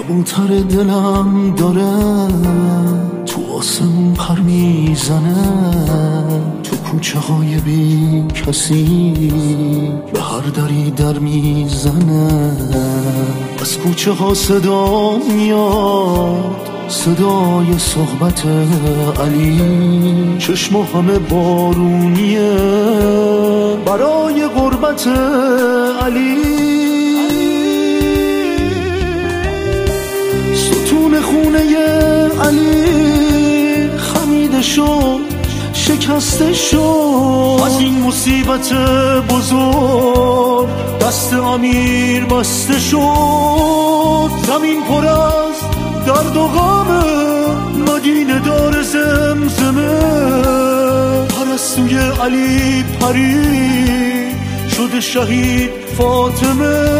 کبوتر دلم داره تو آسمون پر میزنه، تو کوچه های بی کسی به هر دری در میزنه. از کوچه ها صدا میاد، صدای صحبت علی، چشم همه بارونیه برای غربت علی. ستون خونه علی خمیده شد، شکسته شد از این مصیبت بزرگ، دست امیر بسته شد. زمین پر از درد و غمه، مدینه دار زمزمه. پرستوی علی پرید شده شهید فاطمه.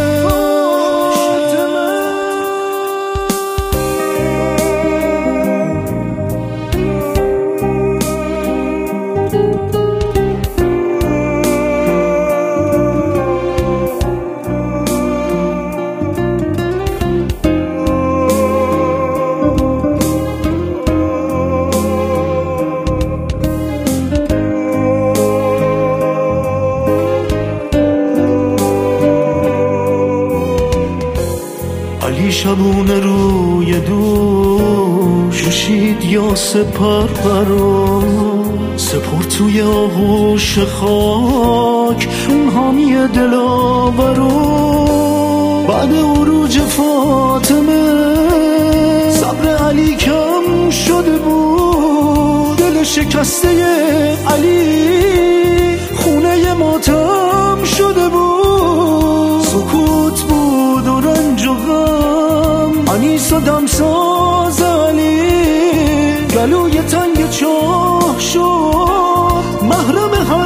علی شبونه روی دوش کشید یا سپر برا، سپر توی آغوش خاک اون حامی دلاورو. بعد عروج فاطمه صبر علی کم شده بود، دل شکسته علی خونه ماتم شده بود. سکوت بود و رنج و غم، انیس و دمساز علی گلوی تنگ چاه شد، محرم هر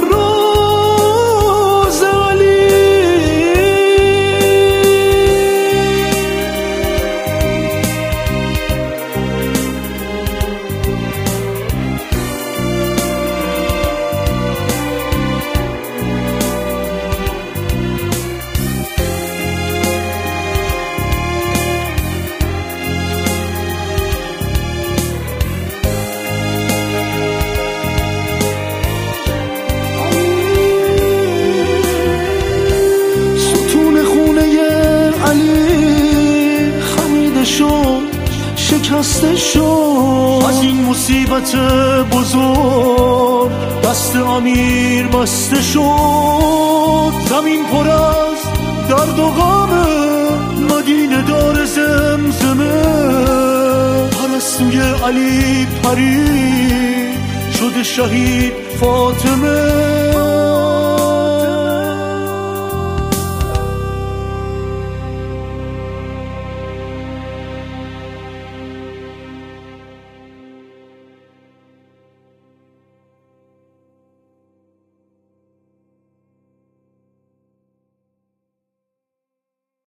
راز علی. شکسته شد از این مصیبت بزرگ، دست امیر بسته شد. زمین پر از درد و غمه، مدینه دار زمزمه. پرستوی علی پرید شده شهید فاطمه.